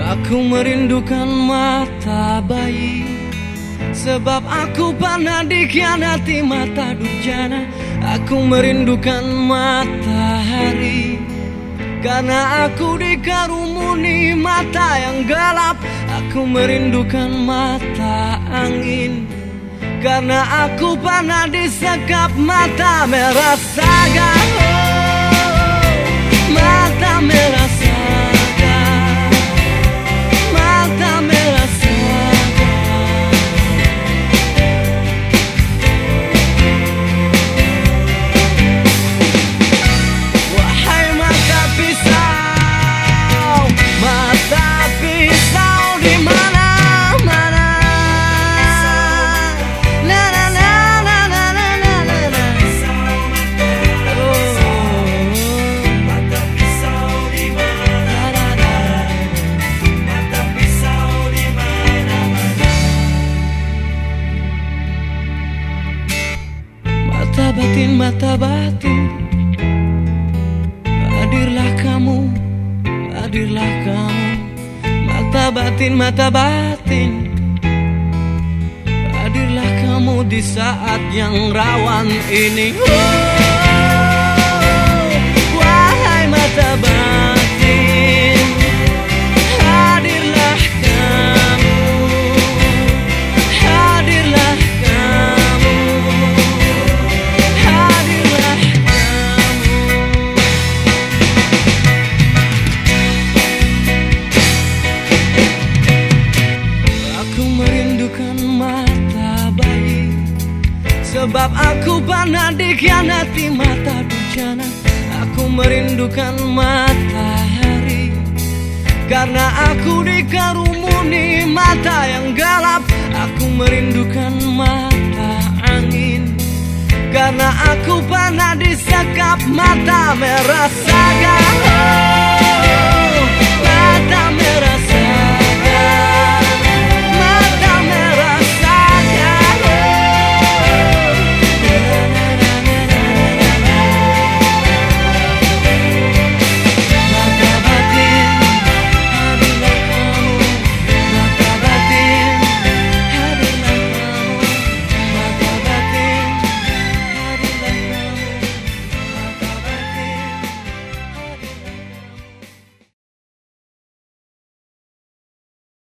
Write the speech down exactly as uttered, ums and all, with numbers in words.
Aku merindukan mata bayi, sebab aku pernah dikhianati mata durjana. Aku merindukan matahari, karena aku dikarumuni mata yang gelap. Aku merindukan mata angin, karena aku pernah disekap mata merah saga. Oh, mata merah saga, mata merah saga. Wahai mata pisau, mata pisau di mana? Mata batin, mata batin, hadirlah kamu, hadirlah kamu. Mata batin, mata batin, hadirlah kamu di saat yang rawan ini. Oh, wahai mata batin, hadirlah kamu, hadirlah kamu. Sebab aku pernah dikhianati mata durjana. Aku merindukan matahari, karena aku dikarumuni mata yang gelap. Aku merindukan mata angin, karena aku pernah disekap mata merah saga.